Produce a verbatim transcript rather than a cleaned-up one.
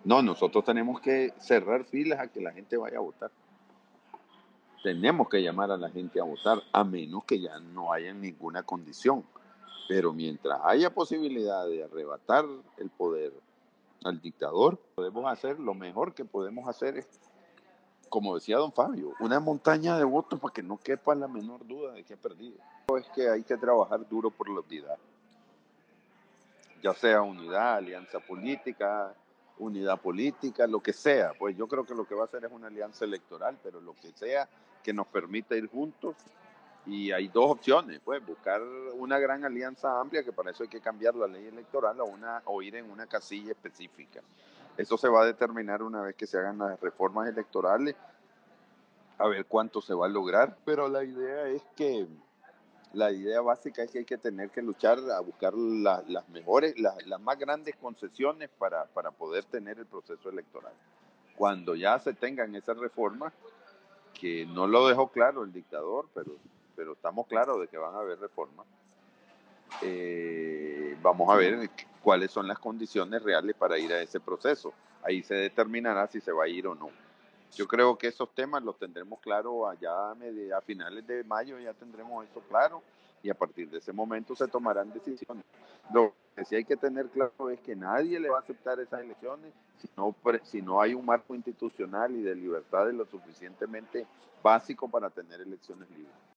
No, nosotros tenemos que cerrar filas a que la gente vaya a votar. Tenemos que llamar a la gente a votar, a menos que ya no haya ninguna condición. Pero mientras haya posibilidad de arrebatar el poder al dictador, podemos hacer lo mejor que podemos hacer es, como decía don Fabio, una montaña de votos para que no quepa la menor duda de que ha perdido. Es que hay que trabajar duro por la unidad, ya sea unidad, alianza política, unidad política, lo que sea. Pues yo creo que lo que va a hacer es una alianza electoral, pero lo que sea que nos permita ir juntos. Y hay dos opciones, pues buscar una gran alianza amplia, que para eso hay que cambiar la ley electoral, o, una, o ir en una casilla específica. Eso se va a determinar una vez que se hagan las reformas electorales, a ver cuánto se va a lograr, pero la idea es que, la idea básica es que hay que tener que luchar a buscar la, las mejores, la, las más grandes concesiones para, para poder tener el proceso electoral. Cuando ya se tengan esas reformas, que no lo dejó claro el dictador, pero, pero estamos claros de que van a haber reformas, eh, vamos a ver cuáles son las condiciones reales para ir a ese proceso. Ahí se determinará si se va a ir o no. Yo creo que esos temas los tendremos claro allá a, media, a finales de mayo, ya tendremos eso claro, y a partir de ese momento se tomarán decisiones. Lo que sí hay que tener claro es que nadie le va a aceptar esas elecciones si no, si no hay un marco institucional y de libertades lo suficientemente básico para tener elecciones libres.